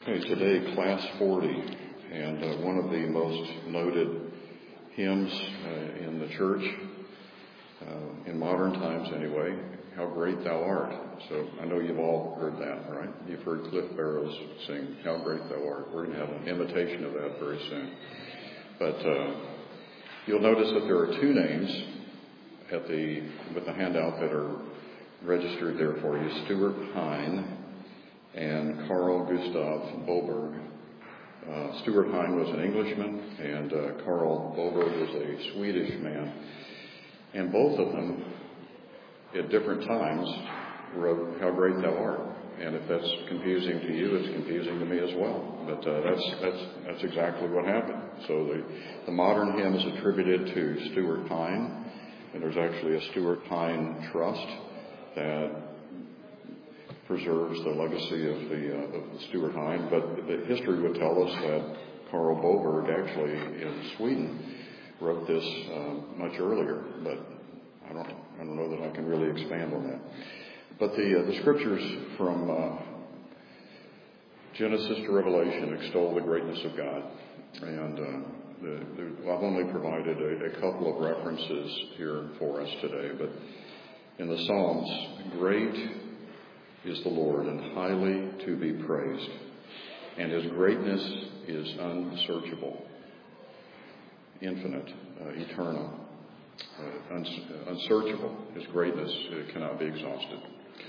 Okay, today, Class 40, and one of the most noted hymns in the church, in modern times anyway, How Great Thou Art. So I know you've all heard that, right? You've heard Cliff Barrows sing, How Great Thou Art. We're going to have an imitation of that very soon. But you'll notice that there are two names with the handout that are registered there for you, Stuart Hine and Carl Gustav Boberg. Stuart Hine was an Englishman, and Carl Boberg was a Swedish man. And both of them, at different times, wrote How Great Thou Art. And if that's confusing to you, it's confusing to me as well. But that's exactly what happened. So the modern hymn is attributed to Stuart Hine, and there's actually a Stuart Hine Trust that preserves the legacy of the Stuart Hine, but the history would tell us that Carl Boberg actually in Sweden wrote this much earlier, but I don't know that I can really expand on that. But the scriptures from Genesis to Revelation extol the greatness of God, and I've only provided a couple of references here for us today, but in the Psalms, great is the Lord, and highly to be praised, and his greatness is unsearchable, infinite, eternal, unsearchable. His greatness cannot be exhausted.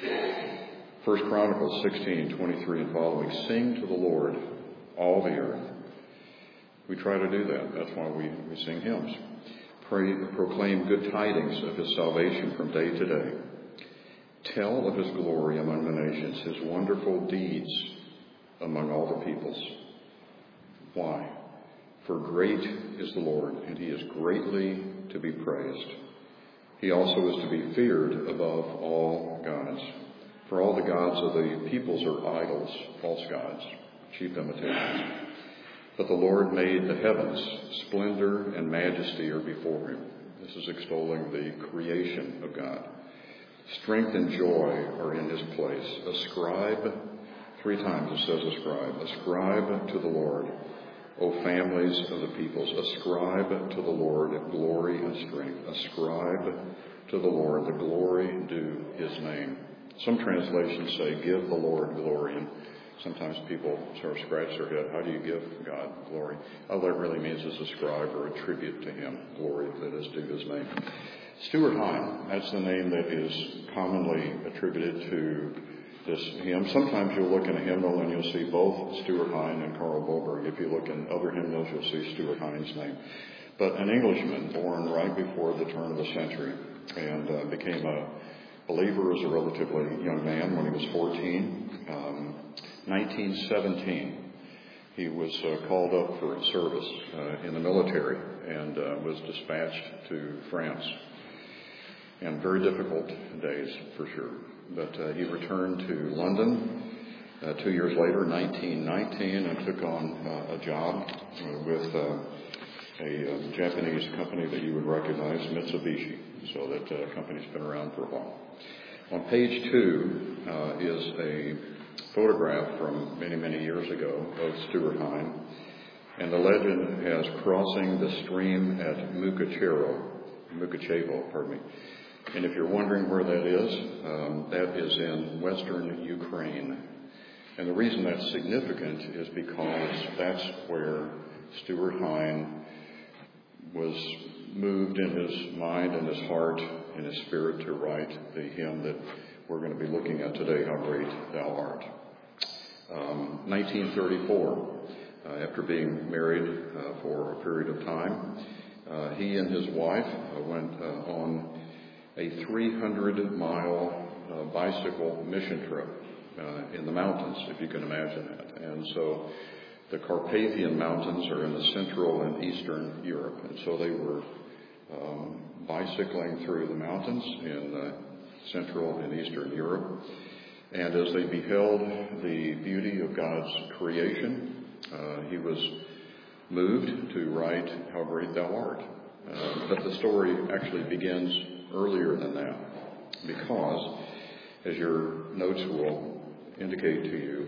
1 Chronicles 16:23 and following, sing to the Lord, all the earth. We try to do that. That's why we sing hymns. Proclaim good tidings of his salvation from day to day. Tell of his glory among the nations, his wonderful deeds among all the peoples. Why? For great is the Lord, and he is greatly to be praised. He also is to be feared above all gods. For all the gods of the peoples are idols, false gods, cheap imitations. But the Lord made the heavens, splendor and majesty are before him. This is extolling the creation of God. Strength and joy are in his place. Ascribe, 3 times it says ascribe. Ascribe to the Lord, O families of the peoples. Ascribe to the Lord glory and strength. Ascribe to the Lord the glory due his name. Some translations say, give the Lord glory. And sometimes people sort of scratch their head. How do you give God glory? All that really means is ascribe or attribute to him glory that is due his name. Stuart Hine, that's the name that is commonly attributed to this hymn. Sometimes you'll look in a hymnal and you'll see both Stuart Hine and Carl Boberg. If you look in other hymnals, you'll see Stuart Hine's name. But an Englishman born right before the turn of the century and became a believer as a relatively young man when he was 14. 1917, he was called up for service in the military and was dispatched to France. And very difficult days, for sure. But he returned to London 2 years later, 1919, and took on a job with a Japanese company that you would recognize, Mitsubishi. So that company's been around for a while. On page 2 is a photograph from many, many years ago of Stuart Hine. And the legend has crossing the stream at Mukachevo, pardon me. And if you're wondering where that is in western Ukraine. And the reason that's significant is because that's where Stuart Hine was moved in his mind and his heart and his spirit to write the hymn that we're going to be looking at today, How Great Thou Art. 1934, after being married for a period of time, he and his wife went on a 300-mile bicycle mission trip in the mountains, if you can imagine that. And so the Carpathian Mountains are in the central and eastern Europe. And so they were bicycling through the mountains in central and eastern Europe. And as they beheld the beauty of God's creation, he was moved to write How Great Thou Art. But the story actually begins earlier than that, because, as your notes will indicate to you,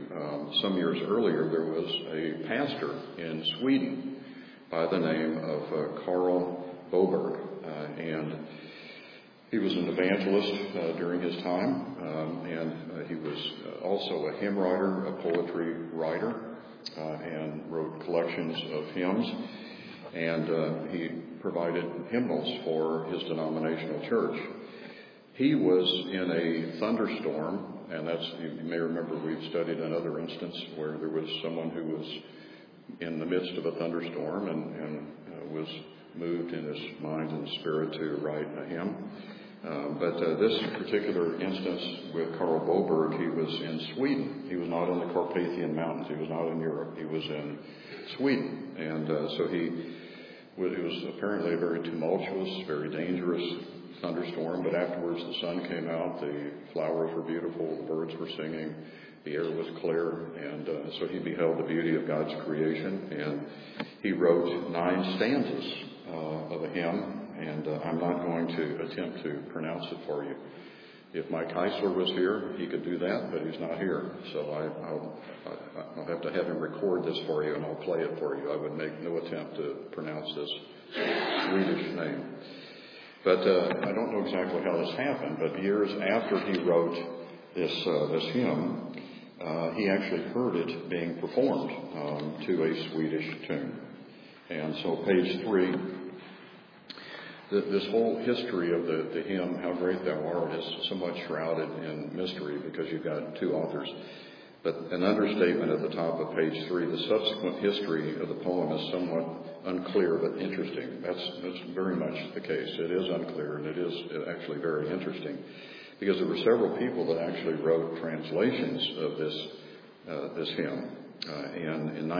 some years earlier, there was a pastor in Sweden by the name of Carl Boberg, and he was an evangelist during his time, and he was also a hymn writer, a poetry writer, and wrote collections of hymns, and he provided hymnals for his denominational church. He was in a thunderstorm, and you may remember we've studied another instance where there was someone who was in the midst of a thunderstorm and was moved in his mind and spirit to write a hymn. But this particular instance with Carl Boberg, he was in Sweden. He was not in the Carpathian Mountains. He was not in Europe. He was in Sweden. And so it was apparently a very tumultuous, very dangerous thunderstorm. But afterwards the sun came out, the flowers were beautiful, the birds were singing, the air was clear. And so he beheld the beauty of God's creation. And he wrote 9 stanzas of a hymn. And I'm not going to attempt to pronounce it for you. If Mike Heisler was here, he could do that, but he's not here. So I'll have to have him record this for you, and I'll play it for you. I would make no attempt to pronounce this Swedish name. But I don't know exactly how this happened, but years after he wrote this hymn, he actually heard it being performed to a Swedish tune. And so page 3... This whole history of the hymn, How Great Thou Art, is somewhat shrouded in mystery because you've got 2 authors. But an understatement at the top of page 3, the subsequent history of the poem is somewhat unclear but interesting. That's very much the case. It is unclear, and it is actually very interesting because there were several people that actually wrote translations of this hymn. And in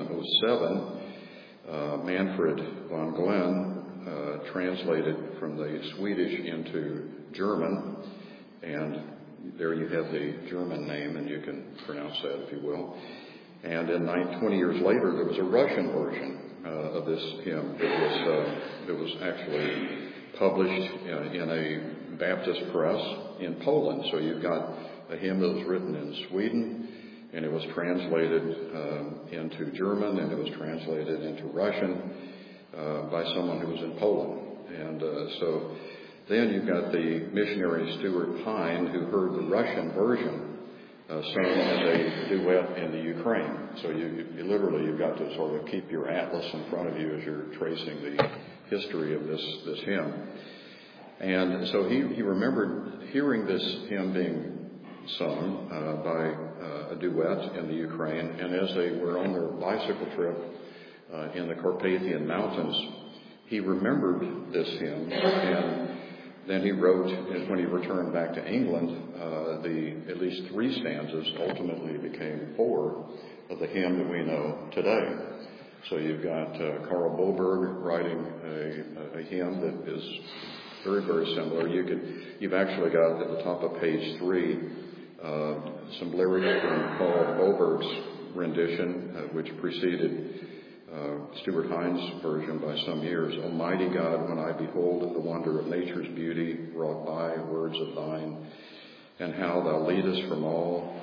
1907, Manfred von Glen translated from the Swedish into German, and there you have the German name, and you can pronounce that if you will. And 20 years later, there was a Russian version of this hymn that was actually published in a Baptist press in Poland. So you've got a hymn that was written in Sweden, and it was translated into German, and it was translated into Russian by someone who was in Poland. And so then you've got the missionary Stuart Hine, who heard the Russian version sung as a duet in the Ukraine. So you literally, you've got to sort of keep your atlas in front of you as you're tracing the history of this hymn. And so he remembered hearing this hymn being sung by a duet in the Ukraine, and as they were on their bicycle trip in the Carpathian Mountains, he remembered this hymn, and then he wrote, when he returned back to England, at least 3 stanzas ultimately became 4 of the hymn that we know today. So you've got Carl Boberg writing a hymn that is very, very similar. You've actually got at the top of page 3 some lyrics from Carl Boberg's rendition, which preceded Stuart Hine's version by some years. Almighty God, when I behold the wonder of nature's beauty wrought by words of thine, and how thou leadest us all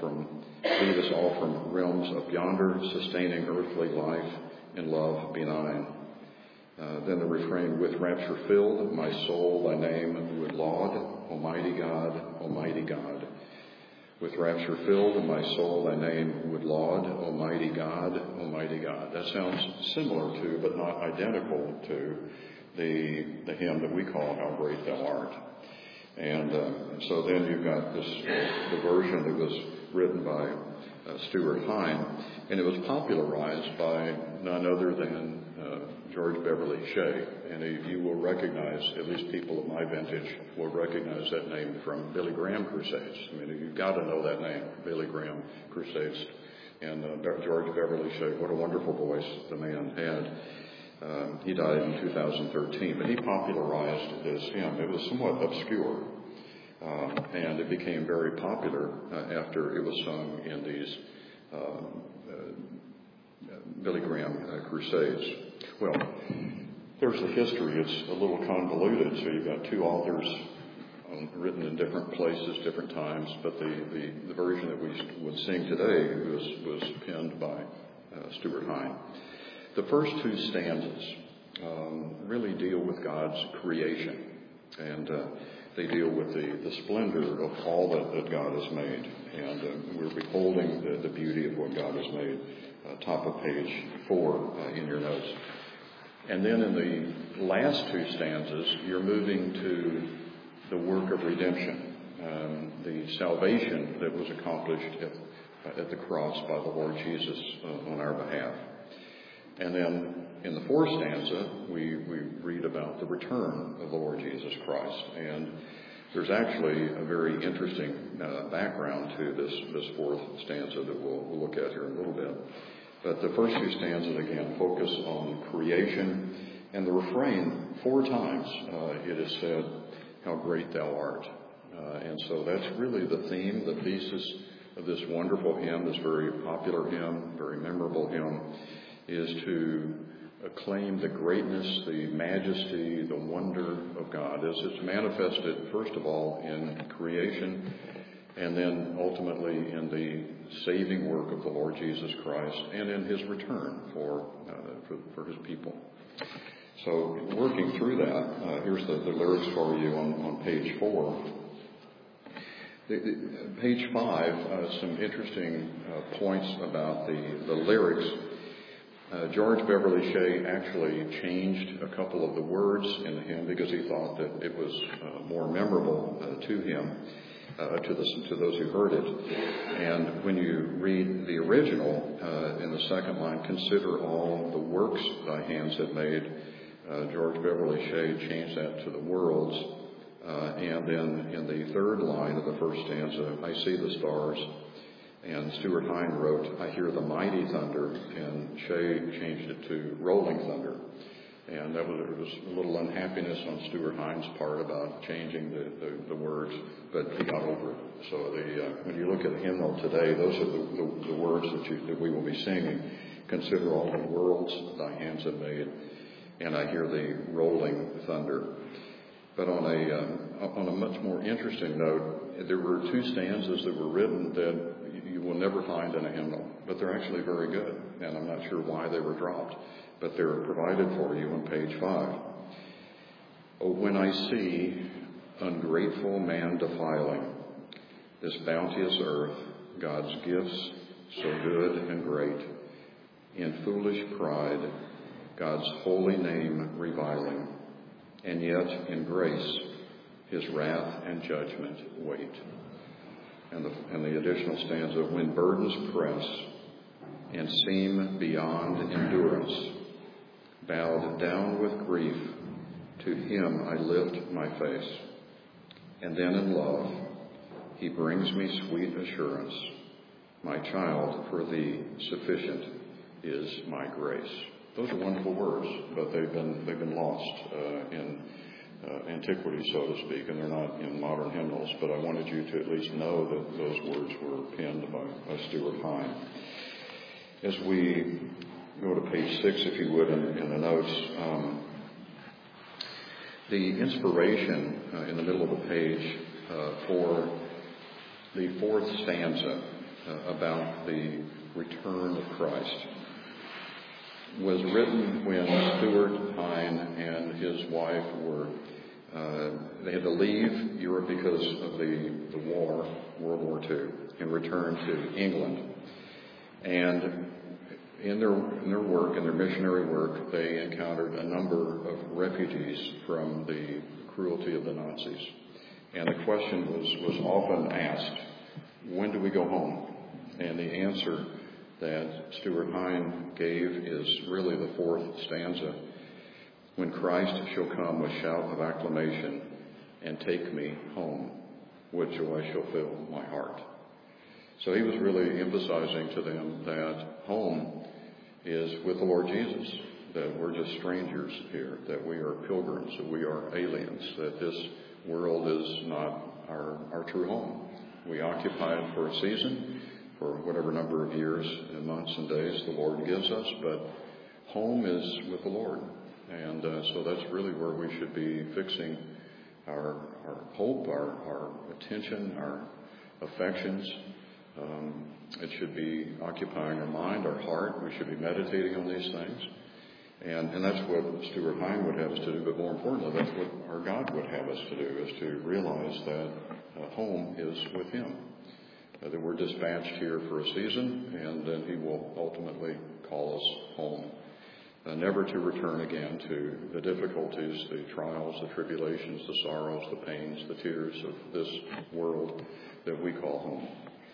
from realms of yonder, sustaining earthly life in love benign. Then the refrain, with rapture filled, my soul thy name would laud, Almighty God, Almighty God. With rapture filled, my soul thy name would laud, Almighty God, Almighty God. That sounds similar to, but not identical to, the hymn that we call How Great Thou Art. And so then you've got the version that was written by Stuart Hine, and it was popularized by none other than George Beverly Shea. And you will recognize, at least people of my vintage will recognize that name from Billy Graham Crusades. I mean, you've got to know that name, Billy Graham Crusades. And George Beverly Shea, what a wonderful voice the man had. He died in 2013, but he popularized this hymn. It was somewhat obscure, and it became very popular after it was sung in these Billy Graham Crusades. Well, there's the history. It's a little convoluted, so you've got 2 authors written in different places, different times, but the version that we would sing today was penned by Stuart Hine. The first two stanzas really deal with God's creation, and they deal with the splendor of all that God has made, and we're beholding the beauty of what God has made. Top of page 4 in your notes. And then in the last two stanzas, you're moving to the work of redemption, the salvation that was accomplished at the cross by the Lord Jesus on our behalf. And then in the fourth stanza, we read about the return of the Lord Jesus Christ. And there's actually a very interesting background to this fourth stanza that we'll look at here in a little bit. But the first two stanzas, again, focus on creation. And the refrain, 4 times, it is said, "How great thou art." And so that's really the theme, the thesis of this wonderful hymn, this very popular hymn, very memorable hymn, is to acclaim the greatness, the majesty, the wonder of God as it's manifested, first of all, in creation, and then ultimately in the saving work of the Lord Jesus Christ and in his return for his people. So working through that, here's the lyrics for you on page 4. Page 5, some interesting points about the lyrics. George Beverly Shea actually changed a couple of the words in the hymn because he thought that it was more memorable to him, to those who heard it. And when you read the original, in the second line, "Consider all the works thy hands have made," George Beverly Shea changed that to "the worlds." And then in the third line of the first stanza, "I see the stars." And Stuart Hine wrote, "I hear the mighty thunder," and Shea changed it to "rolling thunder." And there was a little unhappiness on Stuart Hine's part about changing the words, but he got over it. So when you look at the hymnal today, those are the words that we will be singing. "Consider all the worlds thy hands have made," and "I hear the rolling thunder." But on a much more interesting note, there were 2 stanzas that were written that you will never find in a hymnal, but they're actually very good, and I'm not sure why they were dropped, but they're provided for you on page 5. "Oh, when I see ungrateful man defiling this bounteous earth, God's gifts so good and great, in foolish pride God's holy name reviling, and yet in grace his wrath and judgment wait." And the additional stanza, "When burdens press and seem beyond endurance, bowed down with grief, to him I lift my face. And then in love he brings me sweet assurance, my child, for thee sufficient is my grace." Those are wonderful words, but they've been lost in antiquity, so to speak, and they're not in modern hymnals. But I wanted you to at least know that those words were penned by Stuart Hine. As we go to page 6, if you would, in the notes, the inspiration in the middle of the page for the fourth stanza about the return of Christ was written when Stuart Hine and his wife they had to leave Europe because of the war, World War II, and return to England. And in their work, in their missionary work, they encountered a number of refugees from the cruelty of the Nazis. And the question was often asked, when do we go home? And the answer that Stuart Hine gave is really the fourth stanza. "When Christ shall come with shout of acclamation and take me home, what joy shall fill my heart." So he was really emphasizing to them that home is with the Lord Jesus, that we're just strangers here, that we are pilgrims, that we are aliens, that this world is not our true home. We occupy it for a season, for whatever number of years and months and days the Lord gives us, but home is with the Lord. And so that's really where we should be fixing our hope, our attention, our affections. It should be occupying our mind, our heart. We should be meditating on these things. And that's what Stuart Hine would have us to do, but more importantly, that's what our God would have us to do, is to realize that home is with Him. That we're dispatched here for a season, and then He will ultimately call us home. Never to return again to the difficulties, the trials, the tribulations, the sorrows, the pains, the tears of this world that we call home.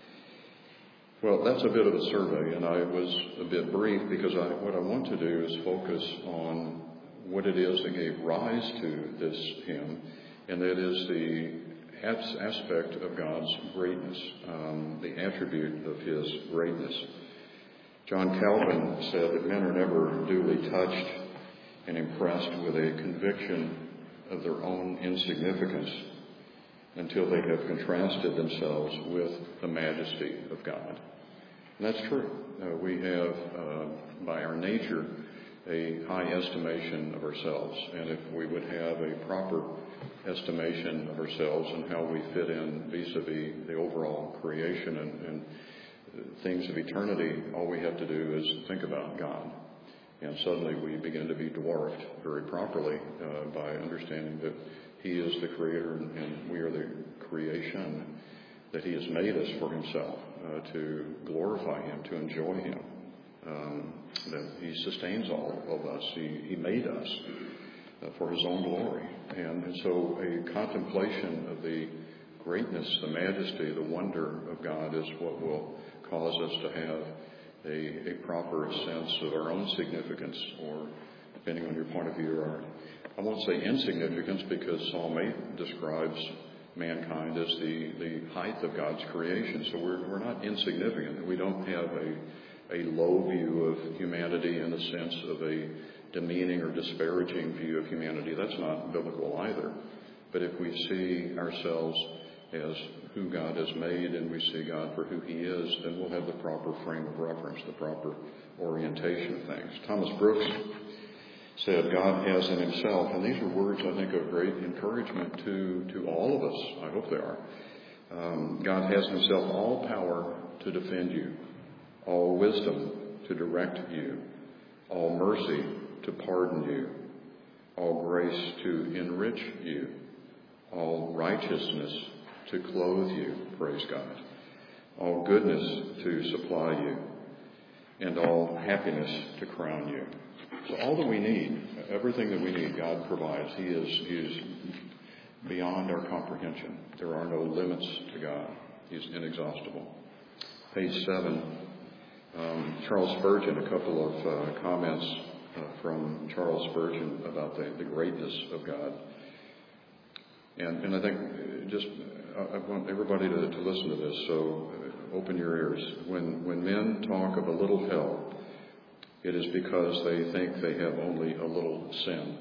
Well, that's a bit of a survey, and I was a bit brief because what I want to do is focus on what it is that gave rise to this hymn, and that is the aspect of God's greatness, the attribute of His greatness. John Calvin said that men are never duly touched and impressed with a conviction of their own insignificance until they have contrasted themselves with the majesty of God. And that's true. We have, by our nature, a high estimation of ourselves. And if we would have a proper estimation of ourselves and how we fit in vis-a-vis the overall creation and things of eternity, all we have to do is think about God. And suddenly we begin to be dwarfed very properly by understanding that He is the Creator and we are the creation, that He has made us for Himself, to glorify Him, to enjoy Him, that He sustains all of us. He made us for His own glory. And so a contemplation of the greatness, the majesty, the wonder of God is what will cause us to have a proper sense of our own significance, or depending on your point of view, I won't say insignificance, because Psalm 8 describes mankind as the height of God's creation. So we're not insignificant. We don't have a low view of humanity in the sense of a demeaning or disparaging view of humanity. That's not biblical either. But if we see ourselves as who God has made and we see God for who He is, then we'll have the proper frame of reference, the proper orientation of things. Thomas Brooks said, God has in Himself, and these are words I think of great encouragement to all of us. I hope they are. God has in Himself all power to defend you, all wisdom to direct you, all mercy to pardon you, all grace to enrich you, all righteousness to clothe you, praise God, all goodness to supply you, and all happiness to crown you. So all that we need, everything that we need, God provides. He is beyond our comprehension. There are no limits to God. He's inexhaustible. Page 7, Charles Spurgeon, a couple of comments from Charles Spurgeon about the greatness of God. And I think I want everybody to listen to this, so open your ears. When men talk of a little hell, it is because they think they have only a little sin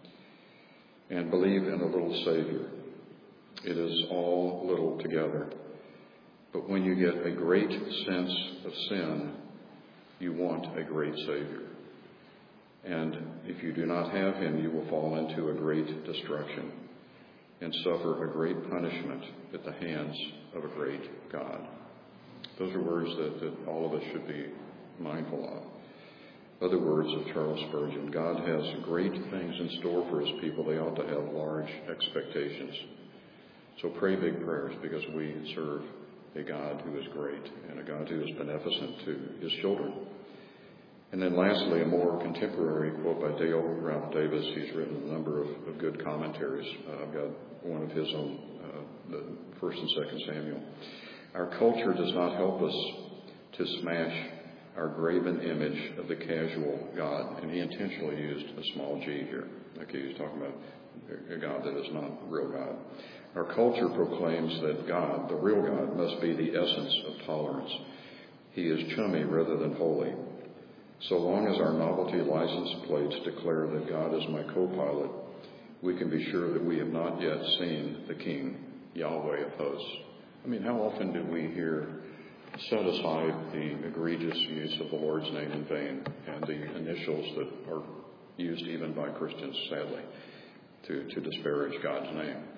and believe in a little Savior. It is all little together. But when you get a great sense of sin, you want a great Savior. And if you do not have Him, you will fall into a great destruction and suffer a great punishment at the hands of a great God. Those are words that all of us should be mindful of. Other words of Charles Spurgeon: God has great things in store for His people. They ought to have large expectations. So pray big prayers, because we serve a God who is great and a God who is beneficent to His children. And then lastly, a more contemporary quote by Dale Ralph Davis. He's written a number of good commentaries. I've got one of his on the 1st and 2nd Samuel. Our culture does not help us to smash our graven image of the casual God. And he intentionally used a small g here. Okay, he's talking about a God that is not real God. Our culture proclaims that God, the real God, must be the essence of tolerance. He is chummy rather than holy. So long as our novelty license plates declare that God is my co-pilot, we can be sure that we have not yet seen the King, Yahweh of hosts. I mean, how often do we hear, set aside the egregious use of the Lord's name in vain and the initials that are used even by Christians, sadly, to disparage God's name?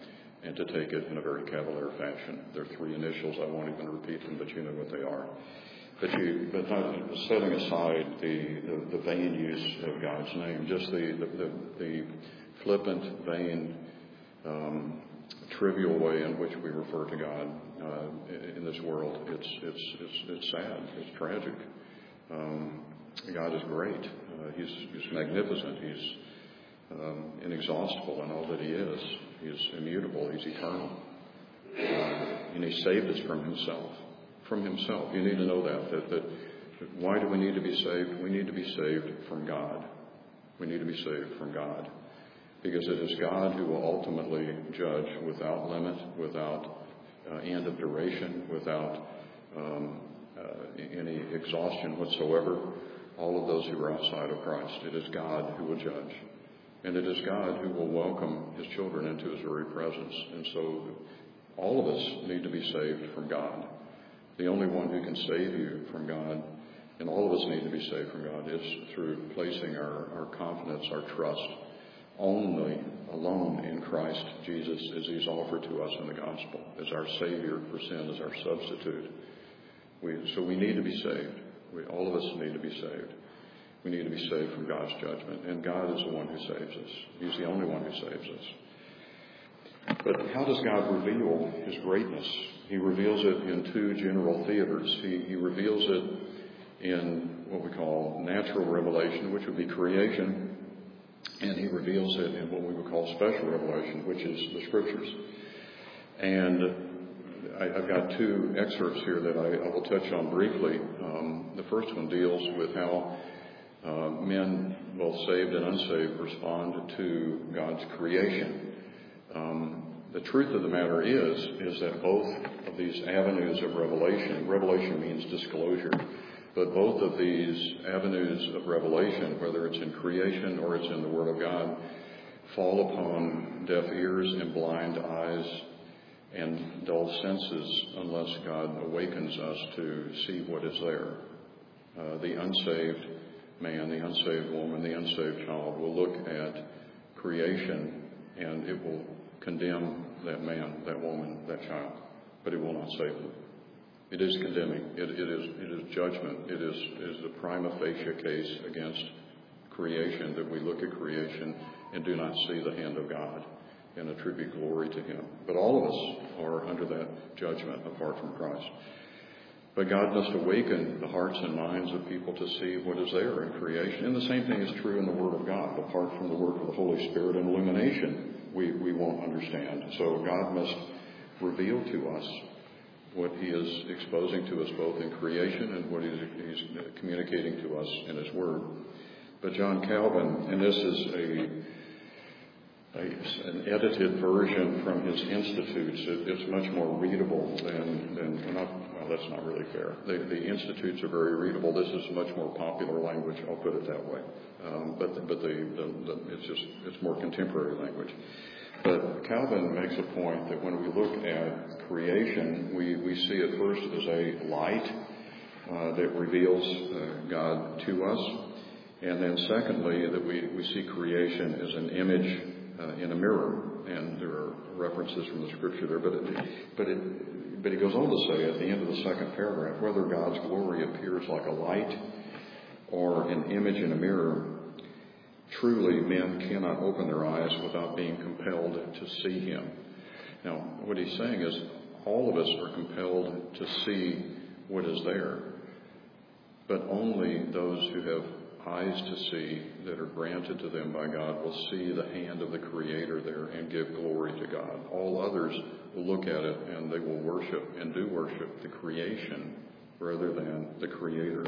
and to take it in a very cavalier fashion. There are three initials. I won't even repeat them, but you know what they are. But not setting aside the vain use of God's name, just the flippant, vain, trivial way in which we refer to God in this world. It's sad. It's tragic. God is great. He's magnificent. He's inexhaustible in all that He is. He's immutable. He's eternal. And He saved us from Himself. From Himself. You need to know that why do we need to be saved? We need to be saved from God. We need to be saved from God. Because it is God who will ultimately judge without limit, without end of duration, without any exhaustion whatsoever, all of those who are outside of Christ. It is God who will judge. And it is God who will welcome His children into His very presence. And so all of us need to be saved from God. The only one who can save you from God, and all of us need to be saved from God, is through placing our confidence, our trust, alone in Christ Jesus as He's offered to us in the gospel, as our Savior for sin, as our substitute. So we need to be saved. All of us need to be saved. We need to be saved from God's judgment. And God is the one who saves us. He's the only one who saves us. But how does God reveal His greatness? He reveals it in two general theaters. He reveals it in what we call natural revelation, which would be creation. And He reveals it in what we would call special revelation, which is the Scriptures. And I've got two excerpts here that I will touch on briefly. The first one deals with how men, both saved and unsaved, respond to God's creation. The truth of the matter is that both of these avenues of revelation means disclosure, but both of these avenues of revelation, whether it's in creation or it's in the Word of God, fall upon deaf ears and blind eyes and dull senses unless God awakens us to see what is there. The unsaved man, the unsaved woman, the unsaved child will look at creation and it will condemn that man, that woman, that child, but it will not save them. It is condemning. It is judgment. It is the prima facie case against creation, that we look at creation and do not see the hand of God and attribute glory to Him. But all of us are under that judgment apart from Christ. But God must awaken the hearts and minds of people to see what is there in creation. And the same thing is true in the Word of God. Apart from the work of the Holy Spirit and illumination, we won't understand. So God must reveal to us what He is exposing to us both in creation and what He's communicating to us in His Word. But John Calvin, and this is an edited version from his Institutes. It's much more readable than well, that's not really fair. The Institutes are very readable. This is much more popular language. I'll put it that way. But it's more contemporary language. But Calvin makes a point that when we look at creation, we see it first as a light that reveals God to us, and then secondly that we see creation as an image in a mirror, and there are references from the Scripture there. But he goes on to say at the end of the second paragraph, whether God's glory appears like a light or an image in a mirror, truly men cannot open their eyes without being compelled to see Him. Now, what he's saying is all of us are compelled to see what is there, but only those who have eyes to see that are granted to them by God will see the hand of the Creator there and give glory to God. All others will look at it and they will worship and do worship the creation rather than the Creator.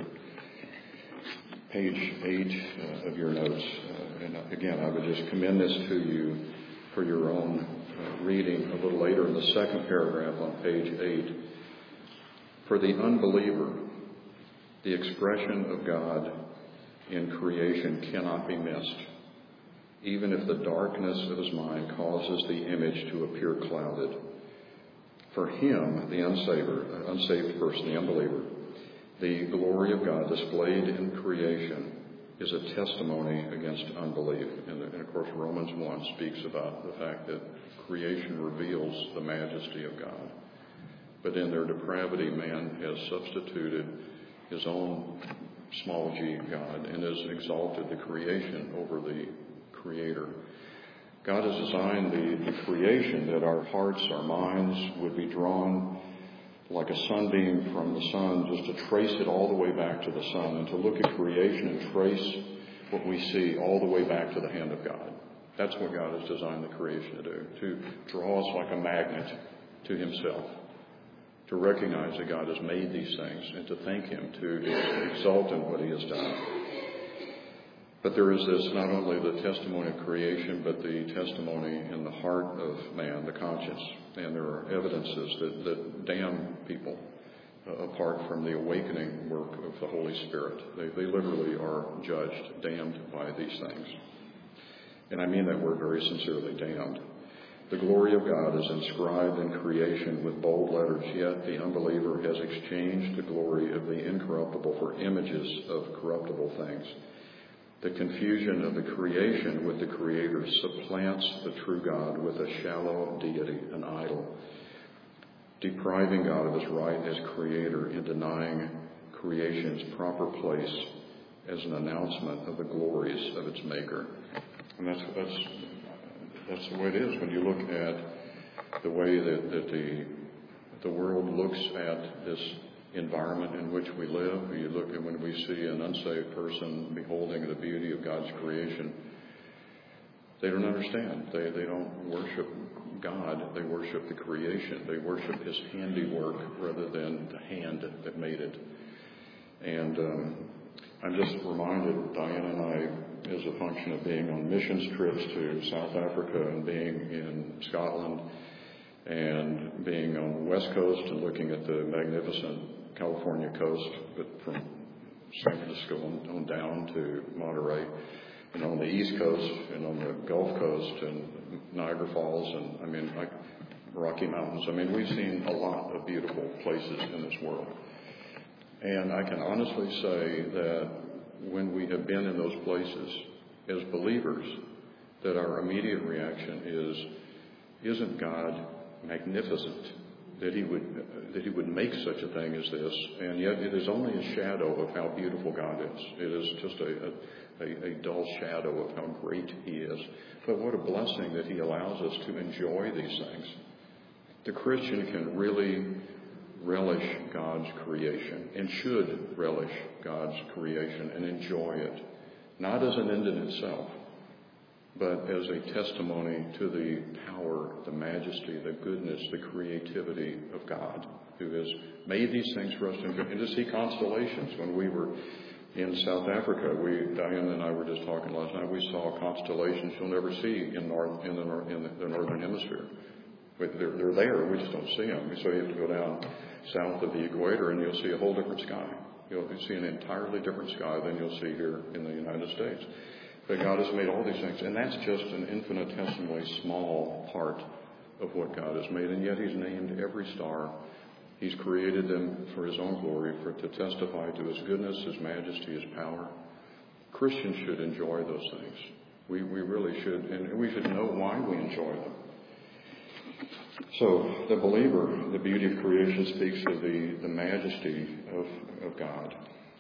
Page 8 of your notes. And again, I would just commend this to you for your own reading a little later in the second paragraph on page 8. For the unbeliever, the expression of God in creation cannot be missed, even if the darkness of his mind causes the image to appear clouded. For him, the unsaved person, the unbeliever, the glory of God displayed in creation is a testimony against unbelief. And of course, Romans 1 speaks about the fact that creation reveals the majesty of God. But in their depravity, man has substituted his own small g God and has exalted the creation over the Creator. God has designed the creation that our hearts, our minds would be drawn like a sunbeam from the sun, just to trace it all the way back to the sun, and to look at creation and trace what we see all the way back to the hand of God. That's what God has designed the creation to do, to draw us like a magnet to himself, to recognize that God has made these things and to thank him, to exalt in what he has done. But there is this, not only the testimony of creation, but the testimony in the heart of man, the conscience. And there are evidences that damn people apart from the awakening work of the Holy Spirit. They literally are judged, damned by these things. And I mean that word very sincerely, damned. The glory of God is inscribed in creation with bold letters, yet the unbeliever has exchanged the glory of the incorruptible for images of corruptible things. The confusion of the creation with the Creator supplants the true God with a shallow deity, an idol, depriving God of his right as Creator and denying creation's proper place as an announcement of the glories of its Maker. And that's the way it is when you look at the way that the world looks at this environment in which we live. You look at when we see an unsaved person beholding the beauty of God's creation, they don't understand. They don't worship God. They worship the creation. They worship his handiwork rather than the hand that made it. And I'm just reminded, Diana and I, as a function of being on missions trips to South Africa and being in Scotland and being on the West Coast and looking at the magnificent California coast, but from San Francisco on down to Monterey, and on the East Coast and on the Gulf Coast and Niagara Falls and like Rocky Mountains. We've seen a lot of beautiful places in this world. And I can honestly say that when we have been in those places as believers, that our immediate reaction is, isn't God magnificent that he would make such a thing as this? And yet it is only a shadow of how beautiful God is. It is just a dull shadow of how great he is. But what a blessing that he allows us to enjoy these things. The Christian can really relish God's creation and should relish God's creation and enjoy it, not as an end in itself, but as a testimony to the power, the majesty, the goodness, the creativity of God, who has made these things for us to enjoy. And to see constellations. When we were in South Africa, Diana and I were just talking last night, we saw constellations you'll never see in the Northern Hemisphere. They're there, we just don't see them. So you have to go down south of the equator and you'll see a whole different sky. You'll see an entirely different sky than you'll see here in the United States. But God has made all these things, and that's just an infinitesimally small part of what God has made. And yet he's named every star. He's created them for his own glory, to testify to his goodness, his majesty, his power. Christians should enjoy those things. We really should, and we should know why we enjoy them. So the believer, the beauty of creation speaks of the majesty of God.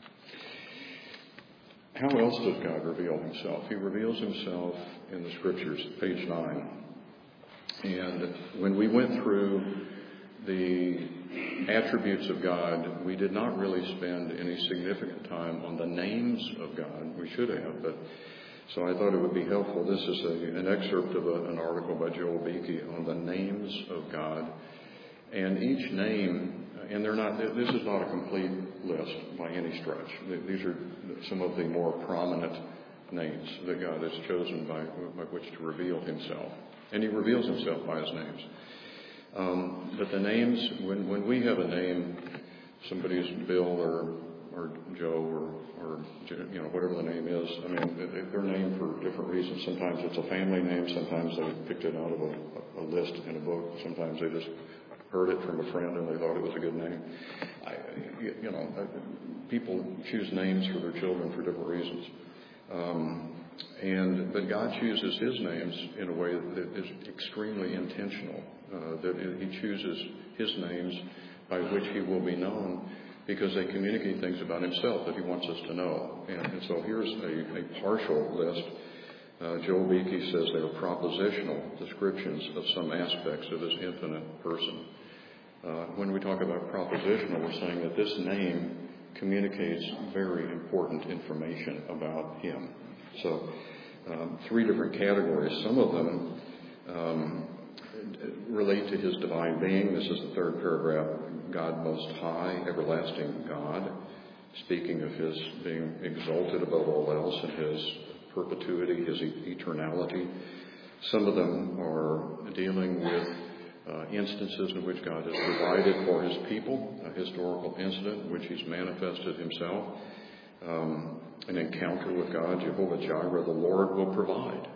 How else does God reveal himself? He reveals himself in the Scriptures, page 9. And when we went through the attributes of God, we did not really spend any significant time on the names of God. We should have, but so I thought it would be helpful. This is an excerpt of an article by Joel Beeke on the names of God. And each name, and this is not a complete list by any stretch. These are some of the more prominent names that God has chosen by which to reveal himself. And he reveals himself by his names. But the names, when we have a name, somebody's Bill or Joe or whatever the name is, they're named for different reasons. Sometimes it's a family name. Sometimes they picked it out of a list in a book. Sometimes they just heard it from a friend and they thought it was a good name. People choose names for their children for different reasons. But God chooses His names in a way that is extremely intentional, that He chooses His names by which He will be known because they communicate things about Himself that He wants us to know. And so here's a partial list. Joel Beeke says they are propositional descriptions of some aspects of His infinite person. When we talk about propositional, we're saying that this name communicates very important information about Him. So, 3 different categories. Some of them relate to His divine being. This is the 3rd paragraph. God Most High, everlasting God, speaking of His being exalted above all else and His perpetuity, His eternality. Some of them are dealing with instances in which God has provided for His people, a historical incident in which He's manifested Himself. An encounter with God, Jehovah Jireh, the Lord will provide.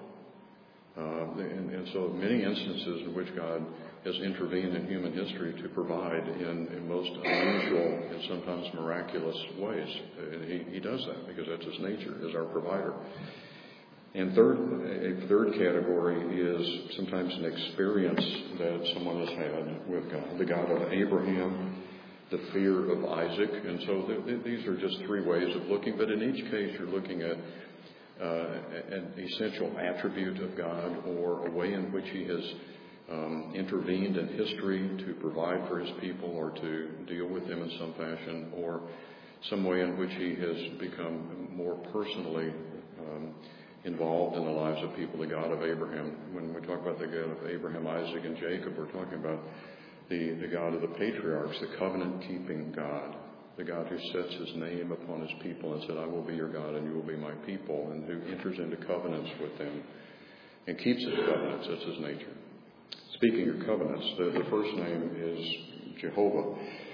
And so many instances in which God has intervened in human history to provide in most unusual and sometimes miraculous ways. And He does that because that's His nature, as our provider. And a third category is sometimes an experience that someone has had with God, the God of Abraham, the fear of Isaac. And so these are just 3 ways of looking, but in each case you're looking at an essential attribute of God or a way in which He has intervened in history to provide for His people or to deal with them in some fashion, or some way in which He has become more personally involved in the lives of people, the God of Abraham. When we talk about the God of Abraham, Isaac, and Jacob, we're talking about the God of the patriarchs, the covenant-keeping God, the God who sets His name upon His people and said, I will be your God and you will be my people, and who enters into covenants with them and keeps His covenants. That's His nature. Speaking of covenants, the first name is Jehovah.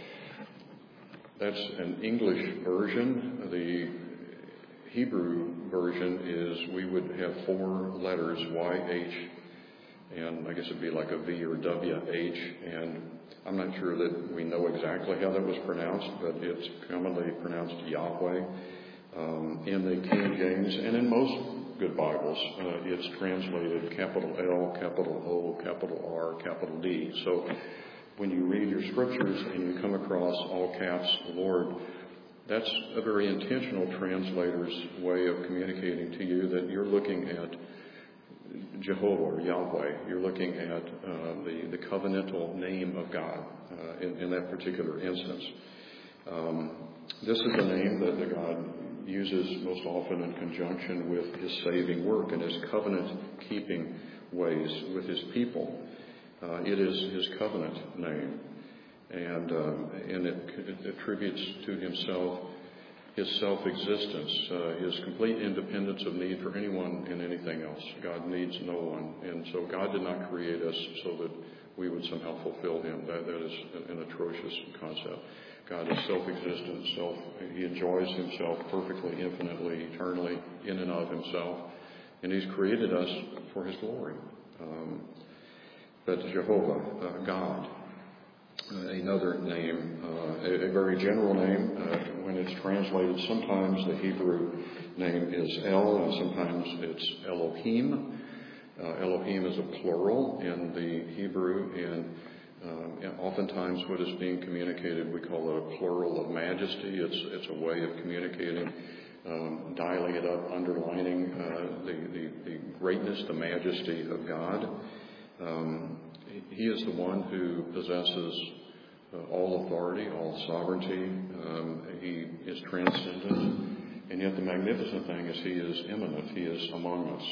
That's an English version. The Hebrew version is, we would have 4 letters, Y-H, and I guess it'd be like a V or W-H, and I'm not sure that we know exactly how that was pronounced, but it's commonly pronounced Yahweh in the King James, and in most good Bibles, it's translated capital L, capital O, capital R, capital D. So when you read your scriptures and you come across all caps, Lord, that's a very intentional translator's way of communicating to you that you're looking at Jehovah or Yahweh. You're looking at the covenantal name of God in that particular instance. This is a name that God uses most often in conjunction with His saving work and His covenant-keeping ways with His people. It is His covenant name. And it attributes to Himself His self-existence, His complete independence of need for anyone and anything else. God needs no one. And so God did not create us so that we would somehow fulfill Him. That is an atrocious concept. God is self-existent. He enjoys Himself perfectly, infinitely, eternally, in and of Himself. And He's created us for His glory. But Jehovah, God. Another name, a very general name. When it's translated, sometimes the Hebrew name is El, and sometimes it's Elohim. Elohim is a plural in the Hebrew, and oftentimes what is being communicated, we call it a plural of majesty. It's a way of communicating, dialing it up, underlining the greatness, the majesty of God. He is the one who possesses all authority, all sovereignty. He is transcendent. And yet the magnificent thing is He is immanent. He is among us.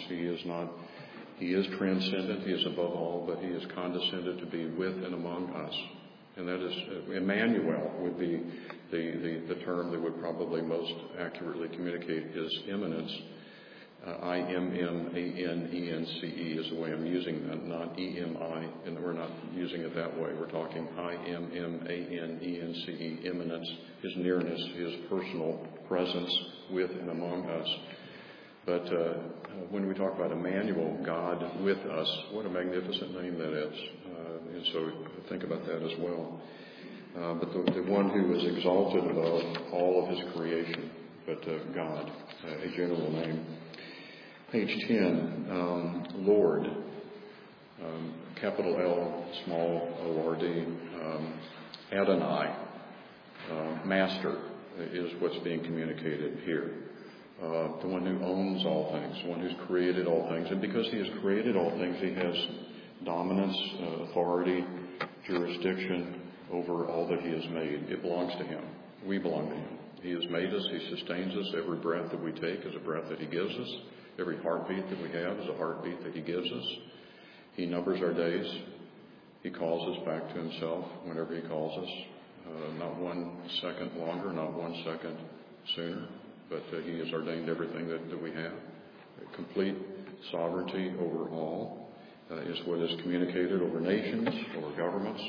He is transcendent. He is above all, but He is condescended to be with and among us. And that is, Emmanuel would be the term that would probably most accurately communicate His immanence. I-M-M-A-N-E-N-C-E is the way I'm using that, not E-M-I, and we're not using it that way. We're talking I-M-M-A-N-E-N-C-E, immanence, His nearness, His personal presence with and among us. But when we talk about Emmanuel, God with us, what a magnificent name that is. And so think about that as well. But the one who is exalted above all of His creation, but God, a general name. Page 10, Lord, capital L, small O-R-D, Adonai, Master is what's being communicated here. The one who owns all things, the one who's created all things. And because he has created all things, he has dominance, authority, jurisdiction over all that he has made. It belongs to him. We belong to him. He has made us. He sustains us. Every breath that we take is a breath that he gives us. Every heartbeat that we have is a heartbeat that he gives us. He numbers our days. He calls us back to himself whenever he calls us. Not 1 second longer, not 1 second sooner, but he has ordained everything that we have. Complete sovereignty over all is what is communicated over nations, over governments.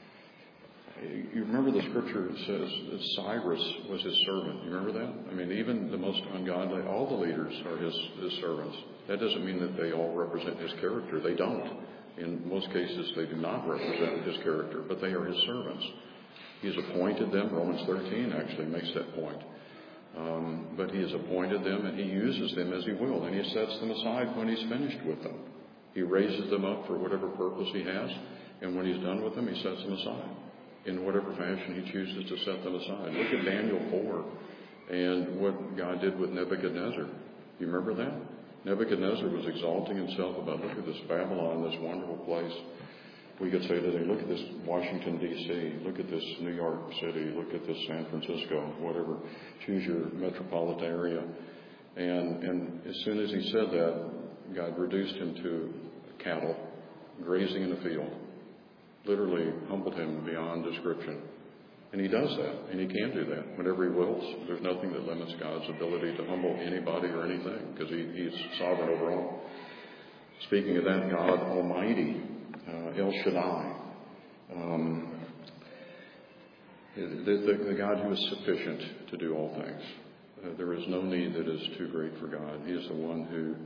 You remember the scripture says that Cyrus was his servant. You remember that? I mean, even the most ungodly, all the leaders are his servants. That doesn't mean that they all represent his character. They don't. In most cases, they do not represent his character, but they are his servants. He has appointed them. Romans 13 actually makes that point. But he has appointed them, and he uses them as he will, and he sets them aside when he's finished with them. He raises them up for whatever purpose he has, and when he's done with them, he sets them aside in whatever fashion he chooses to set them aside. Look at Daniel 4 and what God did with Nebuchadnezzar. You remember that? Nebuchadnezzar was exalting himself about, look at this Babylon, this wonderful place. We could say today, look at this Washington, D.C., look at this New York City, look at this San Francisco, whatever. Choose your metropolitan area. And as soon as he said that, God reduced him to cattle, grazing in the field. Literally humbled him beyond description. And he does that, and he can do that whenever he wills. There's nothing that limits God's ability to humble anybody or anything, because he's sovereign over all. Speaking of that, God Almighty, El Shaddai, the God who is sufficient to do all things. There is no need that is too great for God. He is the one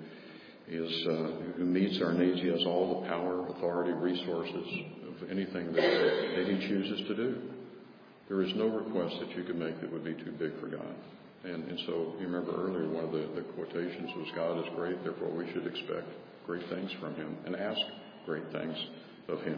who meets our needs. He has all the power, authority, resources of anything that he chooses to do. There is no request that you could make that would be too big for God. And so you remember earlier one of the quotations was, God is great, therefore we should expect great things from him and ask great things of him.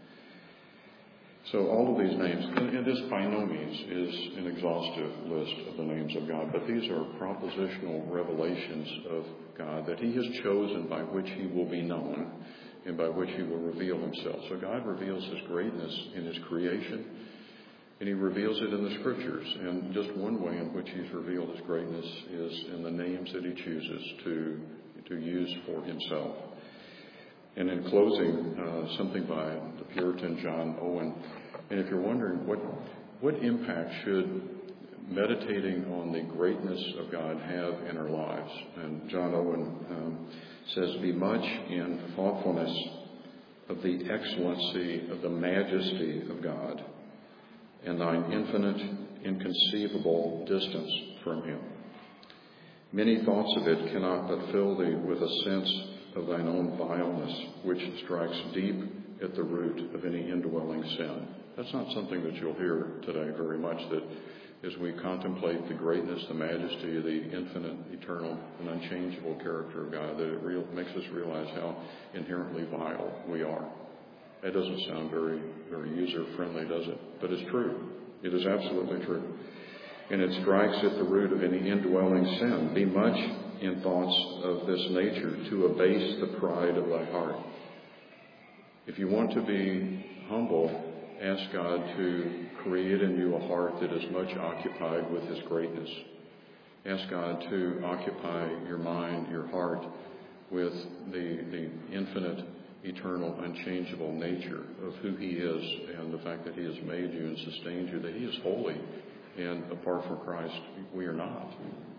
So all of these names, and this by no means is an exhaustive list of the names of God, but these are propositional revelations of God that he has chosen by which he will be known and by which he will reveal himself. So God reveals his greatness in his creation, and he reveals it in the scriptures. And just one way in which he's revealed his greatness is in the names that he chooses to use for himself. And in closing, something by the Puritan John Owen. And if you're wondering what impact should meditating on the greatness of God have in our lives, and John Owen says, be much in thoughtfulness of the excellency of the majesty of God and thine infinite, inconceivable distance from him. Many thoughts of it cannot but fill thee with a sense of thine own vileness, which strikes deep at the root of any indwelling sin. That's not something that you'll hear today very much, that as we contemplate the greatness, the majesty of the infinite, eternal, and unchangeable character of God, that it makes us realize how inherently vile we are. That doesn't sound very, very user-friendly, does it? But it's true. It is absolutely true. And it strikes at the root of any indwelling sin. Be much in thoughts of this nature to abase the pride of thy heart. If you want to be humble, ask God to create in you a heart that is much occupied with his greatness. Ask God to occupy your mind, your heart, with the infinite, eternal, unchangeable nature of who he is and the fact that he has made you and sustained you, that he is holy, and apart from Christ, we are not.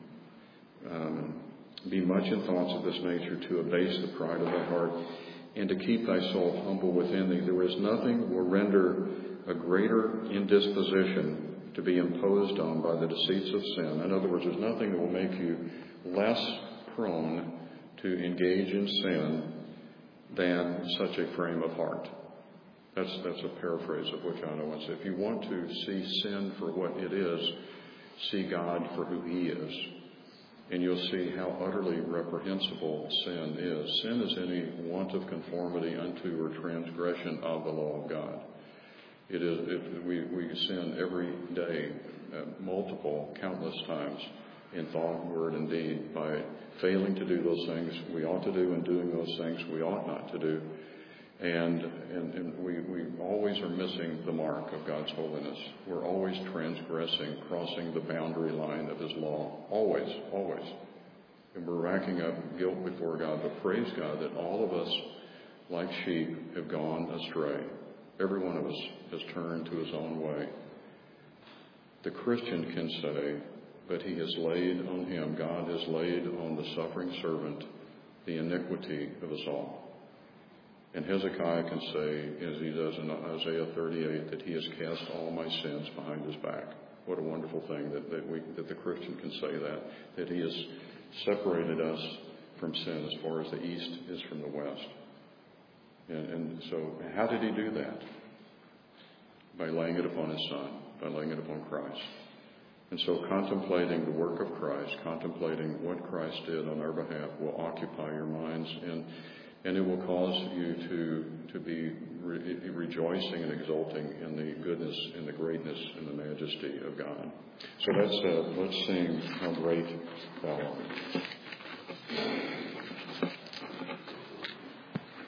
Be much in thoughts of this nature to abase the pride of thy heart and to keep thy soul humble within thee. There is nothing will render a greater indisposition to be imposed on by the deceits of sin. In other words, there's nothing that will make you less prone to engage in sin than such a frame of heart. That's a paraphrase of what John Owen said. If you want to see sin for what it is, see God for who He is, and you'll see how utterly reprehensible sin is. Sin is any want of conformity unto or transgression of the law of God. It is, if we sin every day, countless times, in thought, word, and deed, by failing to do those things we ought to do and doing those things we ought not to do. And we always are missing the mark of God's holiness. We're always transgressing, crossing the boundary line of His law. Always, always. And we're racking up guilt before God. But praise God that all of us, like sheep, have gone astray. Every one of us has turned to his own way. The Christian can say, but He has laid on him, God has laid on the suffering servant, the iniquity of us all. And Hezekiah can say, as he does in Isaiah 38, that He has cast all my sins behind His back. What a wonderful thing that the Christian can say that He has separated us from sin as far as the east is from the west. And so how did He do that? By laying it upon His Son, by laying it upon Christ. And so contemplating the work of Christ, contemplating what Christ did on our behalf will occupy your minds, and it will cause you to be rejoicing and exulting in the goodness and the greatness and the majesty of God. So let's sing How Great Thou Art.